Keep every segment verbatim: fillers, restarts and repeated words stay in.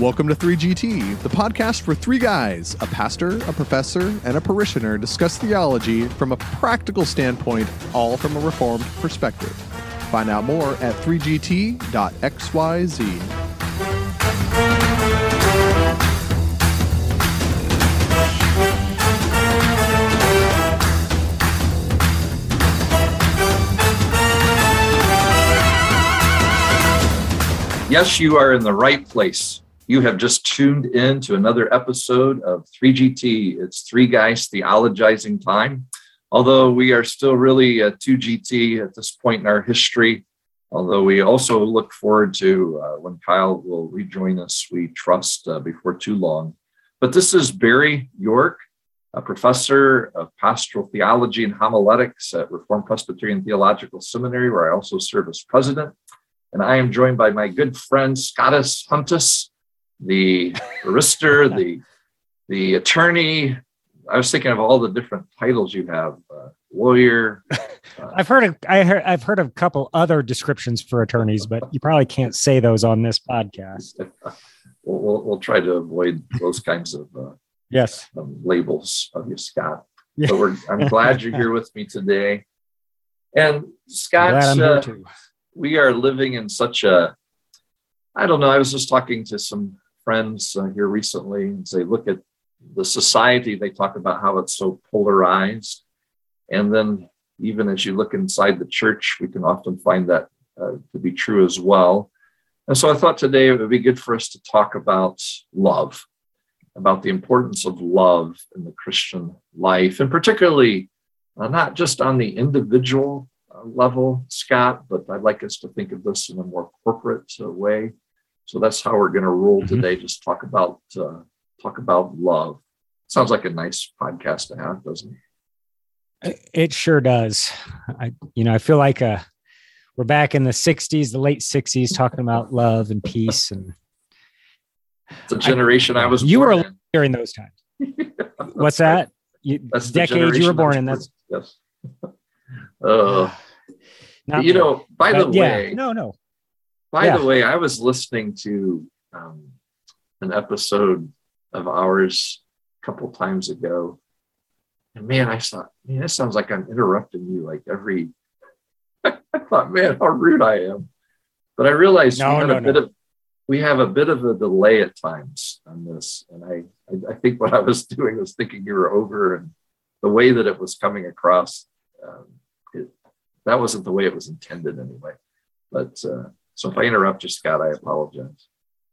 Welcome to three G T, the podcast for three guys, a pastor, a professor, and a parishioner discuss theology from a practical standpoint, all from a Reformed perspective. Find out more at three G T dot X Y Z. Yes, you are in the right place. You have just tuned in to another episode of three G T. It's Three Guys Theologizing time. Although we are still really a two G T at this point in our history, although we also look forward to uh, when Kyle will rejoin us, we trust, uh, before too long. But this is Barry York, a professor of pastoral theology and homiletics at Reformed Presbyterian Theological Seminary, where I also serve as president. And I am joined by my good friend, Scottus Huntus, the barrister, the the attorney. I was thinking of all the different titles you have, uh, lawyer. Uh, I've heard of I heard, I've heard of a couple other descriptions for attorneys, but you probably can't say those on this podcast. we'll, we'll, we'll try to avoid those kinds of uh, yes um, labels of you, Scott. Yeah. But we're, I'm glad you're here with me today. And Scott, Glad I'm here uh, too. we are living in such a, I don't know, I was just talking to some friends uh, here recently and say, look at the society. They talk about how it's so polarized. And then even as you look inside the church, we can often find that uh, to be true as well. And so I thought today it would be good for us to talk about love, about the importance of love in the Christian life, and particularly uh, not just on the individual level, Scott, but I'd like us to think of this in a more corporate uh, way. So that's how we're going to roll mm-hmm. today. Just talk about uh, talk about love. Sounds like a nice podcast to have, doesn't it? It sure does. I, you know, I feel like uh, we're back in the sixties, the late sixties, talking about love and peace. And it's a generation I, I was. You born were in. during those times. What's that? You, that's the decade you were born in. That's yes. Uh, Not you bad. know, by the but, way, yeah, no, no. by yeah. the way, I was listening to um, an episode of ours a couple times ago, and man, I thought, man, that sounds like I'm interrupting you like every. I thought, man, how rude I am, but I realized no, we had no, a bit no. of we have a bit of a delay at times on this, and I, I, I think what I was doing was thinking you were over, and the way that it was coming across. Um, It, that wasn't the way it was intended anyway. But uh, so if I interrupt you, Scott, I apologize.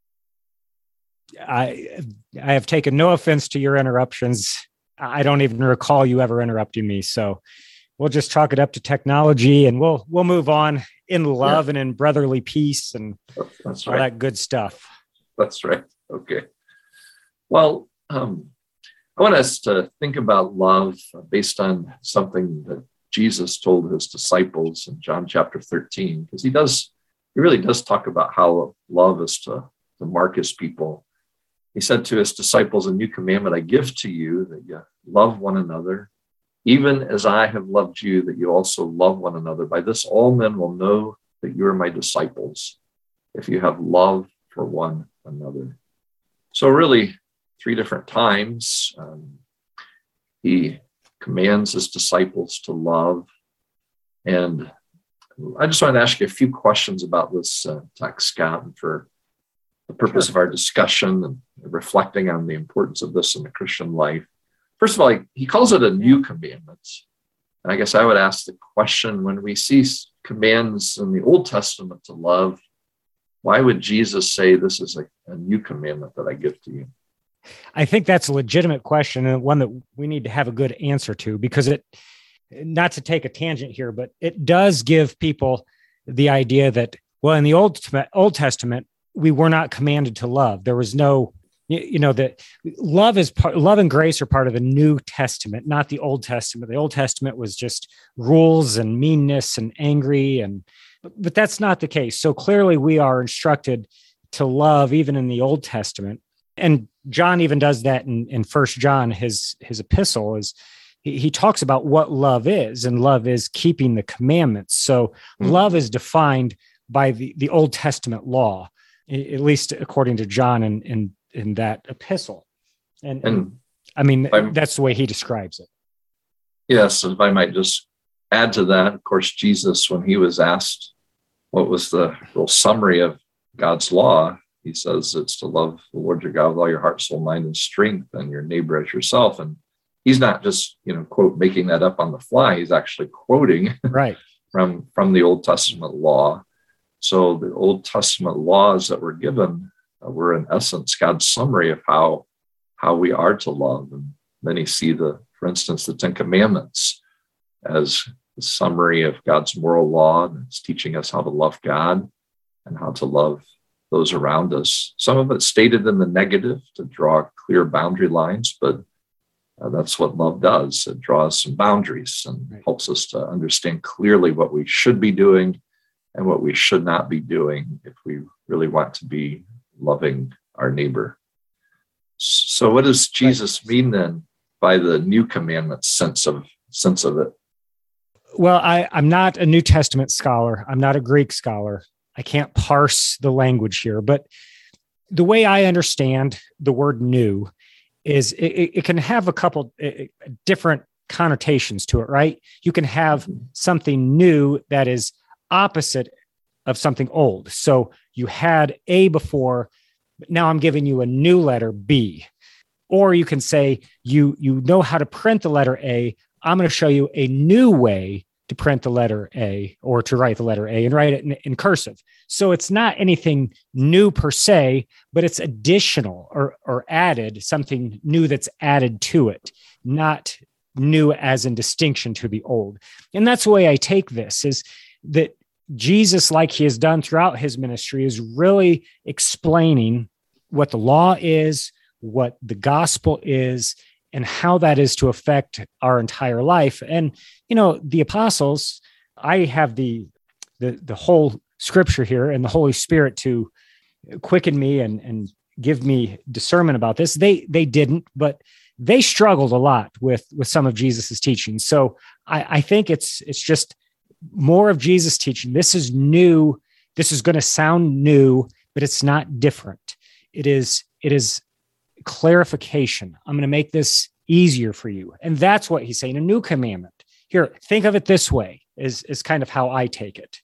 I I have taken no offense to your interruptions. I don't even recall you ever interrupting me. So we'll just chalk it up to technology, and we'll we'll move on in love yeah. and in brotherly peace and That's all right. that good stuff. That's right. Okay. Well, um, I want us to think about love based on something that Jesus told his disciples in John chapter thirteen, because he does, he really does talk about how love is to, to mark his people. He said to his disciples, a new commandment I give to you, that you love one another, even as I have loved you, that you also love one another. By this, all men will know that you are my disciples, if you have love for one another. So really, three different times, um, he commands his disciples to love. And I just wanted to ask you a few questions about this uh, text, Scott, and for the purpose sure. of our discussion and reflecting on the importance of this in the Christian life. First of all, he, he calls it a new commandment. And I guess I would ask the question, when we see commands in the Old Testament to love, why would Jesus say this is a, a new commandment that I give to you? I think that's a legitimate question, and one that we need to have a good answer to, because it, not to take a tangent here, but it does give people the idea that, well, in the Old Old Testament, we were not commanded to love. There was no, you know, that love is part, love and grace are part of the New Testament, not the Old Testament. The Old Testament was just rules and meanness and angry, and but that's not the case. So clearly, we are instructed to love even in the Old Testament. And John even does that in, in First John, his his epistle, is he, he talks about what love is, and love is keeping the commandments. So mm-hmm. love is defined by the, the Old Testament law. at least according to John in in, in that epistle. And, and, And I mean, I'm, that's the way he describes it. Yes, if I might just add to that, of course, Jesus, when he was asked what was the real summary of God's law, he says it's to love the Lord your God with all your heart, soul, mind, and strength, and your neighbor as yourself. And he's not just, you know, quote, making that up on the fly. He's actually quoting right from, from the Old Testament law. So the Old Testament laws that were given uh, were in essence God's summary of how, how we are to love. And many see the, for instance, the Ten Commandments as the summary of God's moral law, and it's teaching us how to love God and how to love those around us. Some of it stated in the negative to draw clear boundary lines, but uh, that's what love does. It draws some boundaries and right. helps us to understand clearly what we should be doing and what we should not be doing if we really want to be loving our neighbor. So what does Jesus mean then by the new commandment sense of sense of it? Well, I, I'm not a New Testament scholar. I'm not a Greek scholar. I can't parse the language here, but the way I understand the word new is it, it can have a couple different connotations to it, right? You can have something new that is opposite of something old. So you had A before, but now I'm giving you a new letter B. Or you can say you, you know how to print the letter A. I'm going to show you a new way to print the letter A or to write the letter A and write it in, in cursive. So it's not anything new per se, but it's additional or, or added, something new that's added to it, not new as in distinction to the old. And that's the way I take this, is that Jesus, like he has done throughout his ministry, is really explaining what the law is, what the gospel is, and how that is to affect our entire life. And, you know, the apostles, I have the, the, the whole scripture here and the Holy Spirit to quicken me and, and give me discernment about this. They, they didn't, but they struggled a lot with, with some of Jesus's teaching. So I, I think it's, it's just more of Jesus' teaching. This is new. This is going to sound new, but it's not different. It is, it is clarification. I'm going to make this easier for you. And that's what he's saying, a new commandment. Here, think of it this way, is, is kind of how I take it.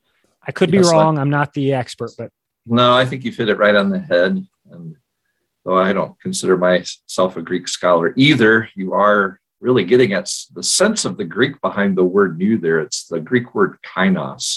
I could be yes, wrong. I, I'm not the expert, but. No, I think you hit it right on the head. And though I don't consider myself a Greek scholar either, you are really getting at the sense of the Greek behind the word new there. It's the Greek word kainos.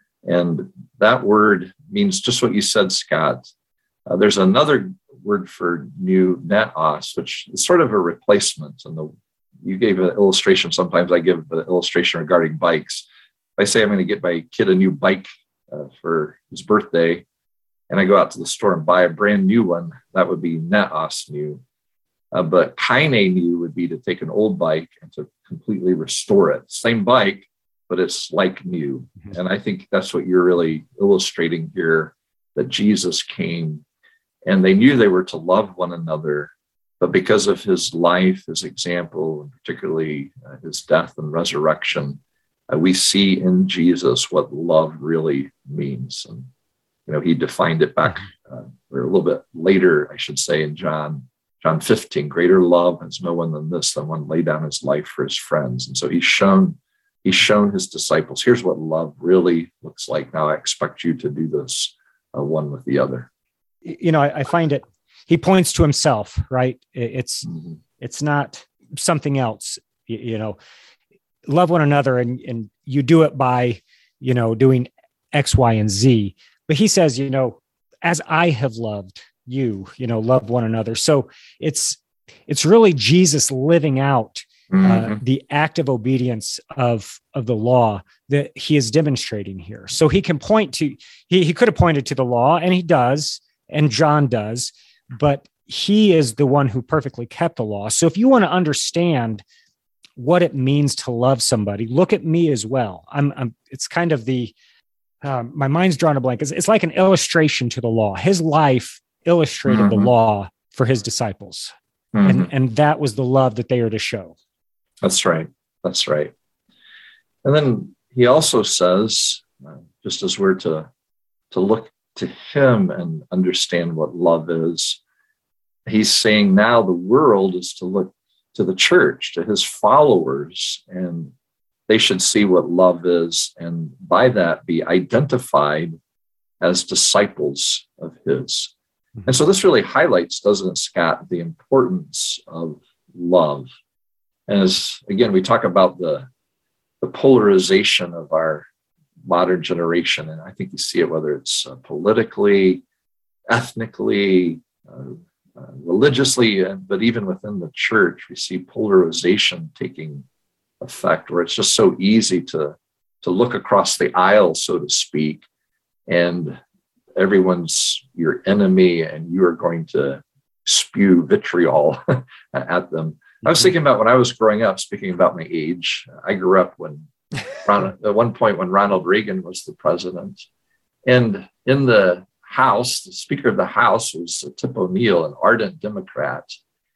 And that word means just what you said, Scott. Uh, there's another word for new, netos, which is sort of a replacement. And the, you gave an illustration. Sometimes I give the illustration regarding bikes. If I say I'm going to get my kid a new bike uh, for his birthday, and I go out to the store and buy a brand new one, that would be netos, new. Uh, but kaine new would be to take an old bike and to completely restore it. Same bike, but it's like new. Mm-hmm. And I think that's what you're really illustrating here, that Jesus came and they knew they were to love one another, but because of his life, his example, and particularly uh, his death and resurrection, uh, we see in Jesus what love really means. And, you know, he defined it back uh, or a little bit later, I should say, in John, John fifteen, greater love has no one than this, than one lay down his life for his friends. And so he's shown, he's shown his disciples, here's what love really looks like. Now I expect you to do this uh, one with the other. You know, I, I find it, he points to himself, right? It's, mm-hmm. it's not something else, you, you know, love one another and, and you do it by, you know, doing X, Y, and Z. But he says, you know, as I have loved you, you know, love one another. So it's, it's really Jesus living out mm-hmm. uh, the active obedience of, of the law that he is demonstrating here. So he can point to, he, he could have pointed to the law, and he does, and John does, but he is the one who perfectly kept the law. So if you want to understand what it means to love somebody, look at me as well. I'm, I'm it's kind of the, um, my mind's drawn a blank. It's, it's like an illustration to the law. His life illustrated mm-hmm. the law for his disciples. Mm-hmm. And, and that was the love that they are to show. That's right. That's right. And then he also says, uh, just as we're to, to look to him and understand what love is. He's saying now the world is to look to the church, to his followers, and they should see what love is, and by that be identified as disciples of his. And so this really highlights, doesn't it, Scott, the importance of love. And as, again, we talk about the, the polarization of our modern generation, and I think you see it whether it's uh, politically, ethnically, uh, uh, religiously, uh, but even within the church, we see polarization taking effect, where it's just so easy to, to look across the aisle, so to speak, and everyone's your enemy, and you are going to spew vitriol at them. I was thinking about when I was growing up, speaking about my age, I grew up when, Ronald, at one point when Ronald Reagan was the president. And in the House, the Speaker of the House was Tip O'Neill, an ardent Democrat.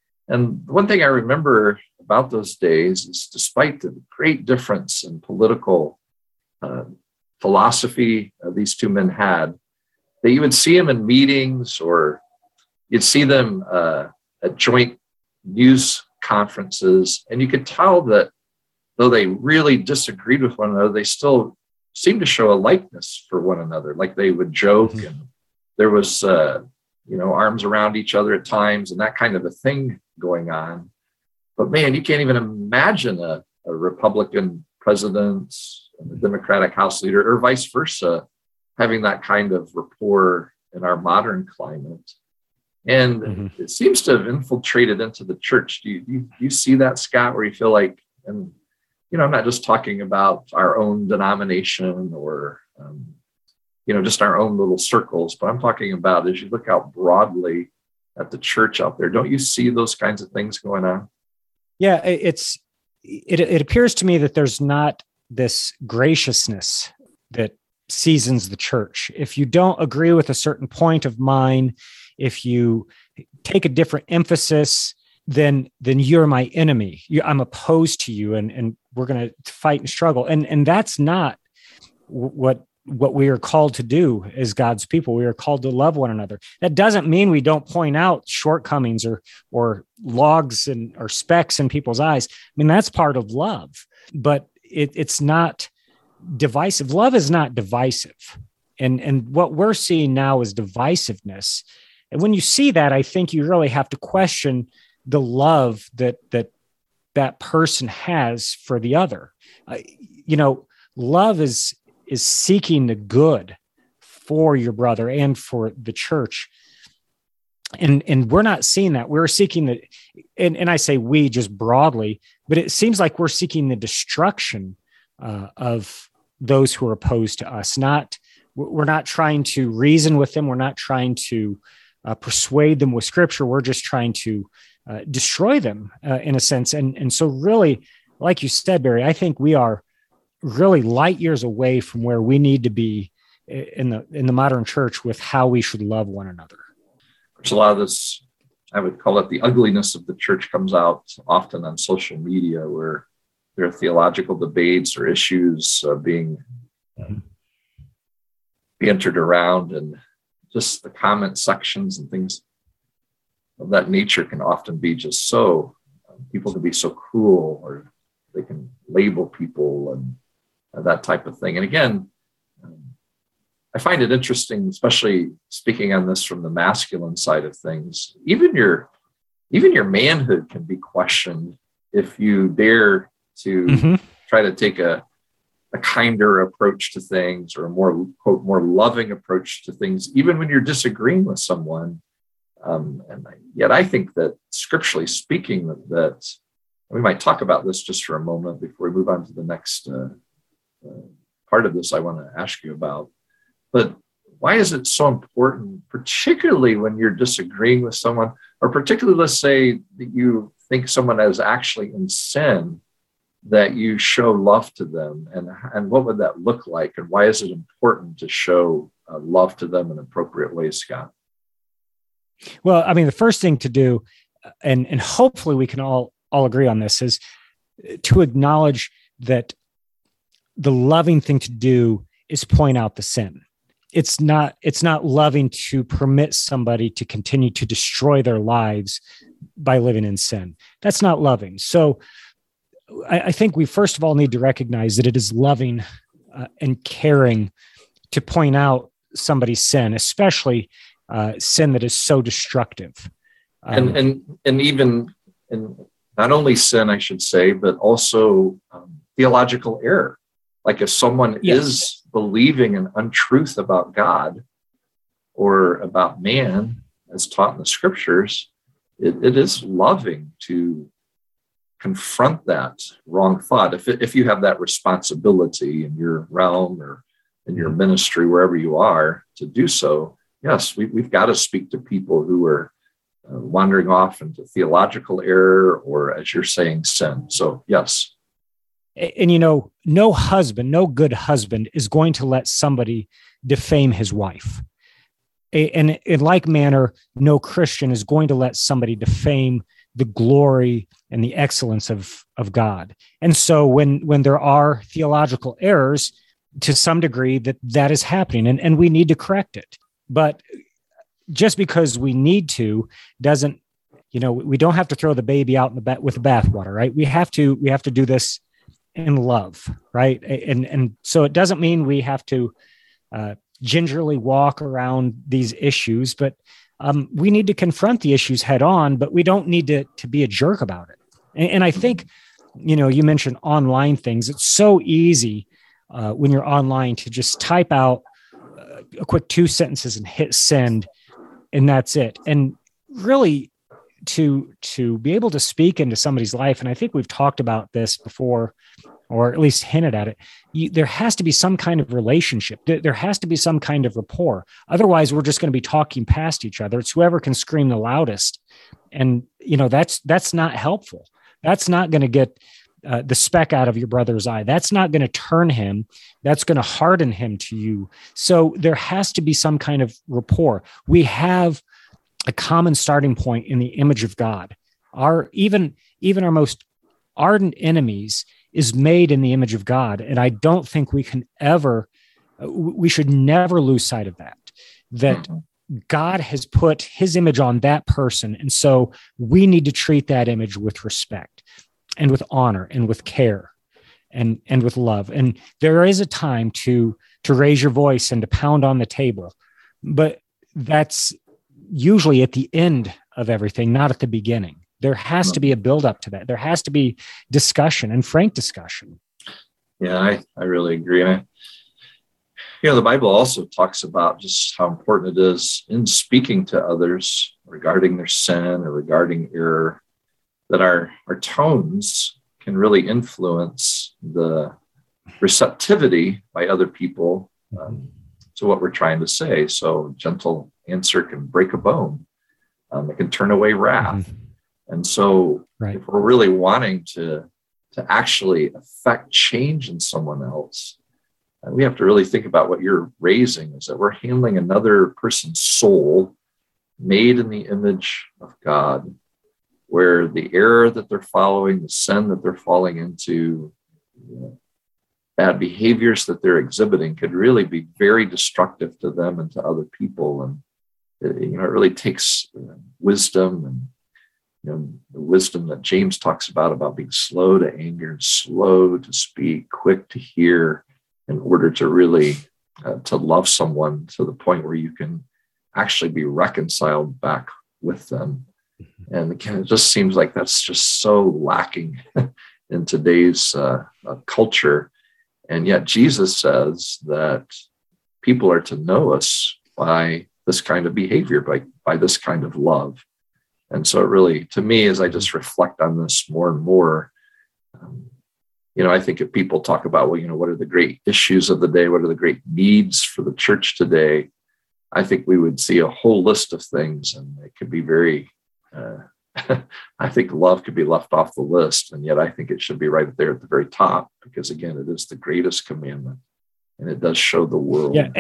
And one thing I remember about those days is, despite the great difference in political uh, philosophy uh, these two men had, that you would see them in meetings, or you'd see them uh, at joint news conferences, and you could tell that though they really disagreed with one another, they still seemed to show a likeness for one another. Like they would joke, mm-hmm. and there was, uh, you know, arms around each other at times, and that kind of a thing going on. But man, you can't even imagine a, a Republican president and a Democratic House leader, or vice versa, having that kind of rapport in our modern climate. And mm-hmm. it seems to have infiltrated into the church. Do you, do you, do you see that, Scott, where you feel like, and, you know, I'm not just talking about our own denomination or, um, you know, just our own little circles, but I'm talking about, as you look out broadly at the church out there, don't you see those kinds of things going on? Yeah, it's, it, it appears to me that there's not this graciousness that seasons the church. If you don't agree with a certain point of mine, if you take a different emphasis, then then you're my enemy. You, I'm opposed to you, and, and we're going to fight and struggle. And and that's not what what we are called to do as God's people. We are called to love one another. That doesn't mean we don't point out shortcomings or or logs and or specks in people's eyes. I mean, that's part of love, but it, it's not divisive. Love is not divisive. And and what we're seeing now is divisiveness. And when you see that, I think you really have to question the love that that that person has for the other. Uh, you know, love is is seeking the good for your brother and for the church. And and we're not seeing that. We're seeking the, and, and I say we just broadly, but it seems like we're seeking the destruction uh, of those who are opposed to us. Not, we're not trying to reason with them. We're not trying to Uh, persuade them with scripture. We're just trying to uh, destroy them uh, in a sense. And, and so really, like you said, Barry, I think we are really light years away from where we need to be in the, in the modern church with how we should love one another. There's a lot of this, I would call it the ugliness of the church, comes out often on social media, where there are theological debates or issues uh, being uh, entered around, and just the comment sections and things of that nature can often be just so, um, people can be so cruel, or they can label people and uh, that type of thing. And again, um, I find it interesting, especially speaking on this from the masculine side of things, even your, even your manhood can be questioned if you dare to mm-hmm. try to take a a kinder approach to things, or a more, quote, more loving approach to things, even when you're disagreeing with someone. Um, and yet I think that scripturally speaking, that, that we might talk about this just for a moment before we move on to the next uh, uh, part of this I want to ask you about. But why is it so important, particularly when you're disagreeing with someone, or particularly, let's say that you think someone is actually in sin, that you show love to them? And, and what would that look like? And why is it important to show uh, love to them in appropriate ways, Scott? Well, I mean, the first thing to do, and, and hopefully we can all, all agree on this, is to acknowledge that the loving thing to do is point out the sin. it's not it's not loving to permit somebody to continue to destroy their lives by living in sin. That's not loving. So I, I think we first of all need to recognize that it is loving uh, and caring to point out somebody's sin, especially uh, sin that is so destructive. Um, and and and even in not only sin, I should say, but also um, theological error. Like if someone yes. is believing an untruth about God or about man, as taught in the scriptures, it, it is loving to confront that wrong thought. If it, if you have that responsibility in your realm or in your ministry, wherever you are, to do so, yes, we, we've got to speak to people who are uh, wandering off into theological error or, as you're saying, sin. So, yes. And, and, you know, no husband, no good husband is going to let somebody defame his wife. And in like manner, no Christian is going to let somebody defame the glory and the excellence of, of God. And so when, when there are theological errors, to some degree, that that is happening, and, and we need to correct it. But just because we need to doesn't, you know, we don't have to throw the baby out in the ba- with the bathwater, right? We have to, we have to do this in love, right? And and so it doesn't mean we have to uh, gingerly walk around these issues, but um, we need to confront the issues head on. But we don't need to to be a jerk about it. And, and I think, you know, you mentioned online things. It's so easy uh, when you're online to just type out uh, a quick two sentences and hit send, and that's it. And really, to to be able to speak into somebody's life, and I think we've talked about this before, or at least hinted at it, you, there has to be some kind of relationship. There has to be some kind of rapport. Otherwise, we're just going to be talking past each other. It's whoever can scream the loudest. And, you know, that's that's not helpful. That's not going to get uh, the speck out of your brother's eye. That's not going to turn him. That's going to harden him to you. So there has to be some kind of rapport. We have a common starting point in the image of God. Our even even our most ardent enemies is made in the image of God, and I don't think we can ever, we should never lose sight of that. That God has put His image on that person, and so we need to treat that image with respect, and with honor, and with care, and and with love. And there is a time to to raise your voice and to pound on the table, but that's usually at the end of everything, not at the beginning. There has to be a build-up to that. There has to be discussion and frank discussion. Yeah, I, I really agree. And I, you know, the Bible also talks about just how important it is in speaking to others regarding their sin or regarding error, that our, our tones can really influence the receptivity by other people um, to what we're trying to say. So gentle answer can break a bone. Um, it can turn away wrath. Mm-hmm. And so right. if we're really wanting to, to actually affect change in someone else, uh, we have to really think about what you're raising, is that we're handling another person's soul made in the image of God, where the error that they're following, the sin that they're falling into, you know, bad behaviors that they're exhibiting could really be very destructive to them and to other people. And it, you know, it really takes uh, wisdom and You know, the wisdom that James talks about, about being slow to anger, slow to speak, quick to hear, in order to really uh, to love someone to the point where you can actually be reconciled back with them. And again, it just seems like that's just so lacking in today's uh, uh, culture. And yet Jesus says that people are to know us by this kind of behavior, by, by this kind of love. And so it really, to me, as I just reflect on this more and more, um, you know, I think if people talk about, well, you know, what are the great issues of the day? What are the great needs for the church today? I think we would see a whole list of things, and it could be very, uh, I think love could be left off the list. And yet I think it should be right there at the very top, because again, it is the greatest commandment, and it does show the world yeah.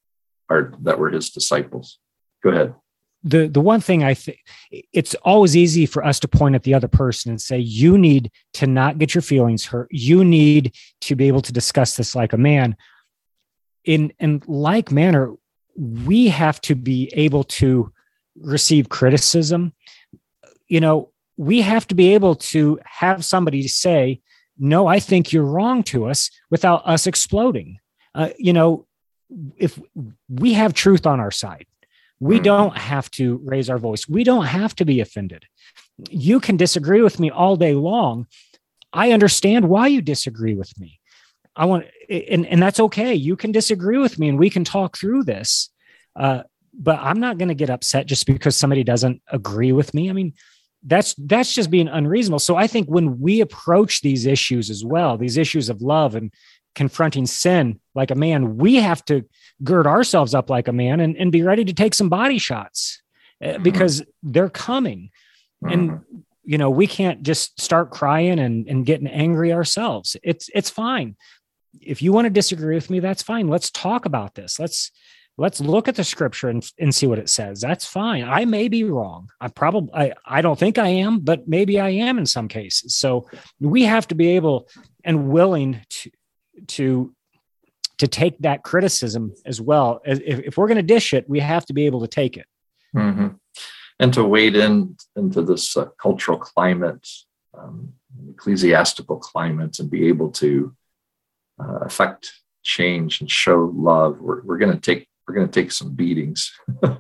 our, that we're His disciples. Go ahead. The the one thing I think, it's always easy for us to point at the other person and say, you need to not get your feelings hurt. You need to be able to discuss this like a man. in in like manner, we have to be able to receive criticism. You know, we have to be able to have somebody say, no, I think you're wrong to us without us exploding. Uh, you know, if we have truth on our side, we don't have to raise our voice. We don't have to be offended. You can disagree with me all day long. I understand why you disagree with me. I want, and, and that's okay. You can disagree with me and we can talk through this. Uh, but I'm not going to get upset just because somebody doesn't agree with me. I mean, that's, that's just being unreasonable. So I think when we approach these issues as well, these issues of love and confronting sin like a man, we have to gird ourselves up like a man and, and be ready to take some body shots uh, because they're coming. And, you know, we can't just start crying and, and getting angry ourselves. It's, it's fine. If you want to disagree with me, that's fine. Let's talk about this. Let's, let's look at the scripture and, and see what it says. That's fine. I may be wrong. I probably, I, I don't think I am, but maybe I am in some cases. So we have to be able and willing to, to, to take that criticism as well. If, if we're going to dish it, we have to be able to take it. Mm-hmm. And to wade in into this uh, cultural climate, um, ecclesiastical climate, and be able to uh, affect change and show love. We're, we're going to take we're going to take some beatings,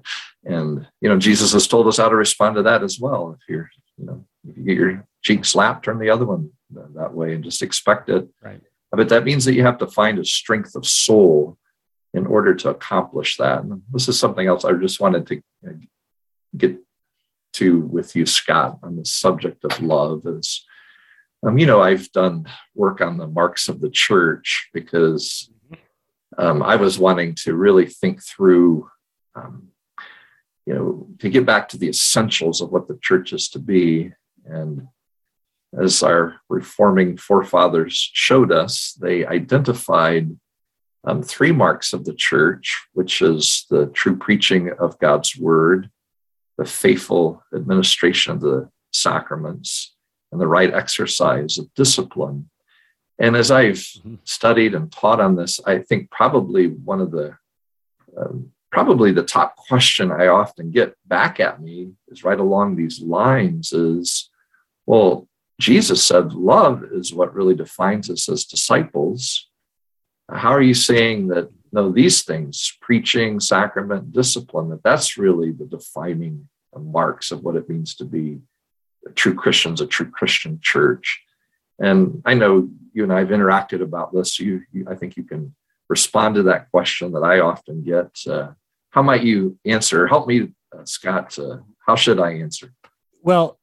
and you know Jesus has told us how to respond to that as well. If you're you know if you get your cheek slapped, turn the other one that way, and just expect it. Right. But that means that you have to find a strength of soul in order to accomplish that. And this is something else I just wanted to get to with you, Scott, on the subject of love. Is um, you know, I've done work on the marks of the church because um, I was wanting to really think through, um, you know, to get back to the essentials of what the church is to be. And as our reforming forefathers showed us, they identified um, three marks of the church, which is the true preaching of God's word, the faithful administration of the sacraments, and the right exercise of discipline. And as I've mm-hmm. studied and taught on this, I think probably one of the, um, probably the top question I often get back at me is right along these lines is, well, Jesus said love is what really defines us as disciples. How are you saying that, no, these things, preaching, sacrament, discipline, that that's really the defining marks of what it means to be a true Christians, a true Christian church? And I know you and I have interacted about this. You, you I think you can respond to that question that I often get. Uh, how might you answer? Help me, uh, Scott. Uh, how should I answer? Well,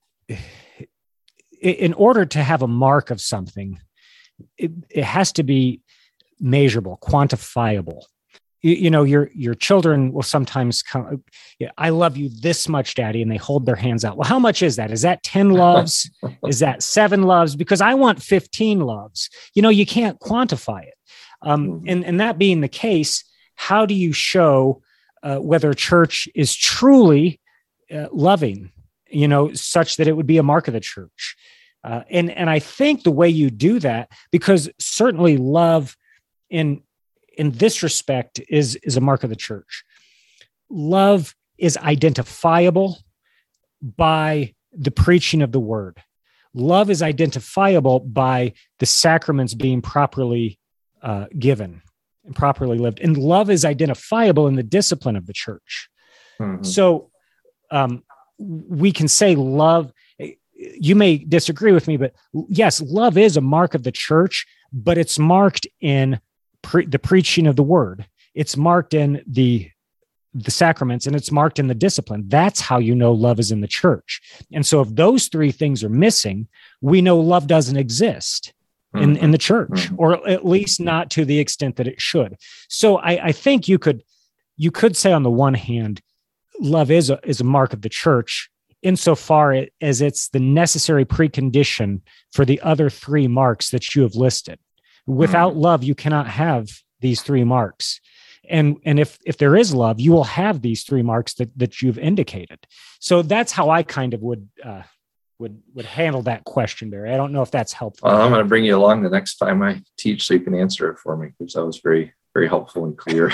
in order to have a mark of something, it, it has to be measurable, quantifiable. You, you know, your your children will sometimes come, yeah, I love you this much, Daddy, and they hold their hands out. Well, how much is that? Is that ten loves? Is that seven loves? Because I want fifteen loves. You know, you can't quantify it. Um, and, and that being the case, how do you show uh, whether a church is truly uh, loving, you know, such that it would be a mark of the church? Uh, and, and I think the way you do that, because certainly love in, in this respect is, is a mark of the church. Love is identifiable by the preaching of the word. Love is identifiable by the sacraments being properly uh, given and properly lived. And love is identifiable in the discipline of the church. Mm-hmm. So um, we can say love. You may disagree with me, but yes, love is a mark of the church, but it's marked in pre- the preaching of the word. It's marked in the, the sacraments, and it's marked in the discipline. That's how you know love is in the church. And so if those three things are missing, we know love doesn't exist in, mm-hmm. in the church, mm-hmm. or at least not to the extent that it should. So I, I think you could, you could say on the one hand, love is a, is a mark of the church, insofar as it's the necessary precondition for the other three marks that you have listed. Without mm-hmm. love, you cannot have these three marks. And, and if, if there is love, you will have these three marks that, that you've indicated. So that's how I kind of would, uh, would, would handle that question, Barry. I don't know if that's helpful. Well, I'm going to bring you along the next time I teach so you can answer it for me, because that was very, very helpful and clear.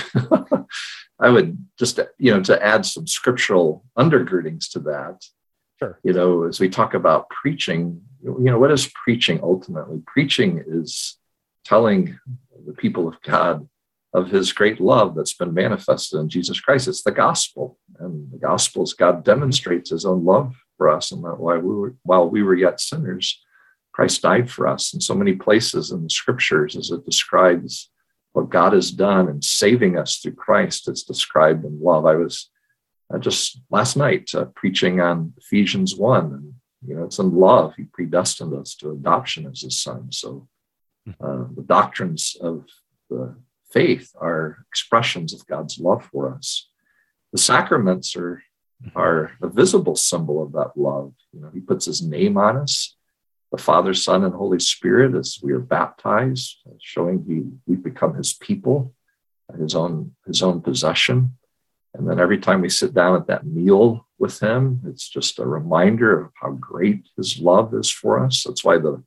I would just, you know, to add some scriptural undergirdings to that. Sure. You know, as we talk about preaching, you know, what is preaching ultimately? Preaching is telling the people of God of his great love that's been manifested in Jesus Christ. It's the gospel. And the gospel is God demonstrates his own love for us. And that while we were, while we were yet sinners, Christ died for us. In so many places in the scriptures, as it describes what God has done in saving us through Christ, it's described in love. I was uh, just last night uh, preaching on Ephesians one, and you know, it's in love. He predestined us to adoption as his son. So uh, the doctrines of the faith are expressions of God's love for us. The sacraments are, are a visible symbol of that love. You know, he puts his name on us, the Father, Son, and Holy Spirit, as we are baptized, showing he, we've become his people, his own, his own possession. And then every time we sit down at that meal with him, it's just a reminder of how great his love is for us. That's why the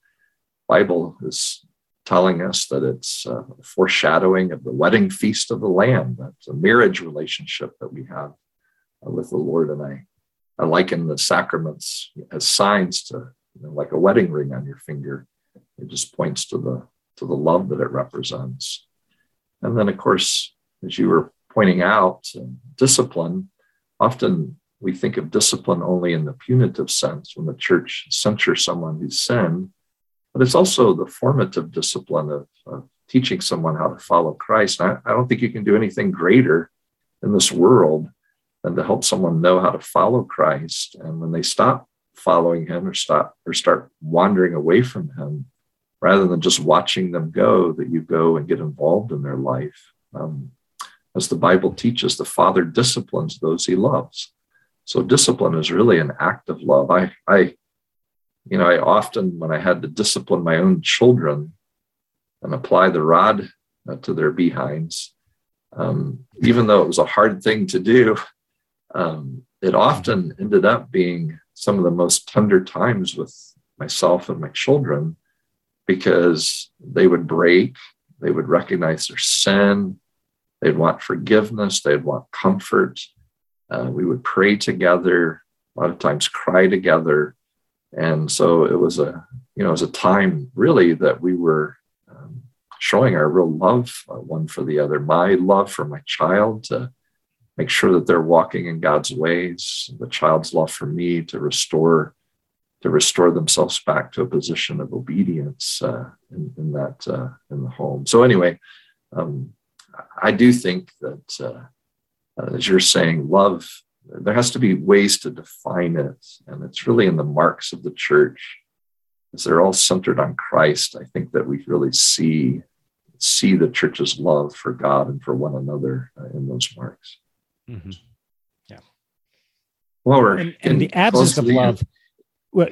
Bible is telling us that it's a foreshadowing of the wedding feast of the Lamb. That's a marriage relationship that we have with the Lord. And I, I liken the sacraments as signs to, you know, like a wedding ring on your finger. It just points to the to the love that it represents. And then, of course, as you were pointing out, uh, discipline, often we think of discipline only in the punitive sense when the church censures someone who's sinned. But it's also the formative discipline of, of teaching someone how to follow Christ. I, I don't think you can do anything greater in this world than to help someone know how to follow Christ. And when they stop following him or stop or start wandering away from him, rather than just watching them go, that you go and get involved in their life. Um, as the Bible teaches, the Father disciplines those he loves. So discipline is really an act of love. I, I You know, I often, when I had to discipline my own children and apply the rod uh, to their behinds, um, even though it was a hard thing to do, um, it often ended up being some of the most tender times with myself and my children, because they would break, they would recognize their sin, they'd want forgiveness, they'd want comfort. Uh, we would pray together, a lot of times cry together. And so it was a, you know, it was a time really that we were um, showing our real love uh, one for the other. My love for my child to make sure that they're walking in God's ways, the child's love for me to restore, to restore themselves back to a position of obedience uh, in, in that, uh, in the home. So anyway, um, I do think that, uh, as you're saying, love, there has to be ways to define it. And it's really in the marks of the church. As they're all centered on Christ, I think that we really see, see the church's love for God and for one another uh, in those marks. Mm-hmm. Yeah. Well, we're and, and the absence of love. Well,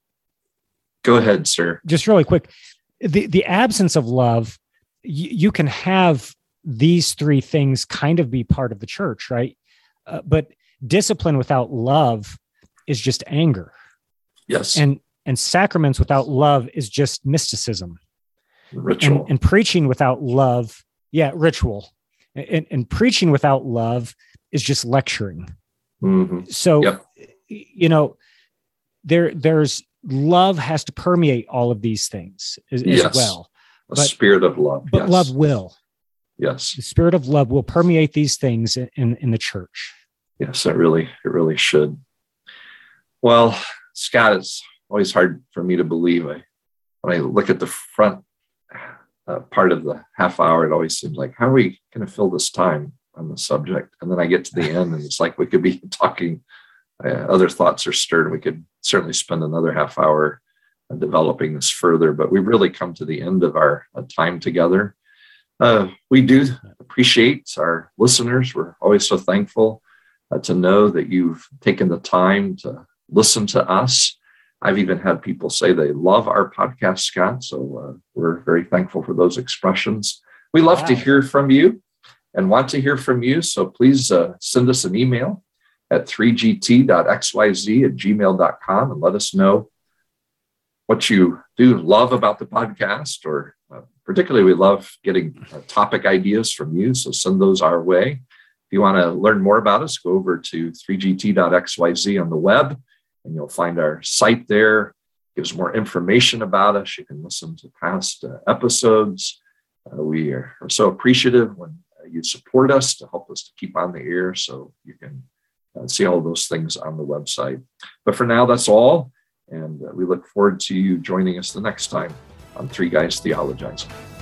go ahead, sir. Just really quick. The, the absence of love, you, you can have these three things kind of be part of the church, right? Uh, but discipline without love is just anger. Yes. And and sacraments without love is just mysticism. Ritual. And, and preaching without love, yeah, ritual. And, and preaching without love is just lecturing. Mm-hmm. So, yep. you know, there there's love has to permeate all of these things as, yes. as well. A but, spirit of love. But yes. love will. Yes. The spirit of love will permeate these things in, in, in the church. Yes, it really, it really should. Well, Scott, it's always hard for me to believe. I, when I look at the front uh, part of the half hour, it always seems like, how are we going to fill this time on the subject? And then I get to the end and it's like we could be talking, uh, other thoughts are stirred. We could certainly spend another half hour uh, developing this further, but we really come to the end of our uh, time together. Uh, we do appreciate our listeners. We're always so thankful uh, to know that you've taken the time to listen to us. I've even had people say they love our podcast, Scott. So uh, we're very thankful for those expressions. We love wow. to hear from you and want to hear from you. So please uh, send us an email at three g t dot x y z at gmail dot com and let us know what you do love about the podcast, or uh, particularly, we love getting uh, topic ideas from you, so send those our way. If you want to learn more about us, go over to three g t dot x y z on the web, and you'll find our site there. It gives more information about us. You can listen to past uh, episodes. Uh, we are, are so appreciative when uh, you support us to help us to keep on the air, so you can uh, see all those things on the website. But for now, that's all. And uh, we look forward to you joining us the next time on Three Guys Theologizing.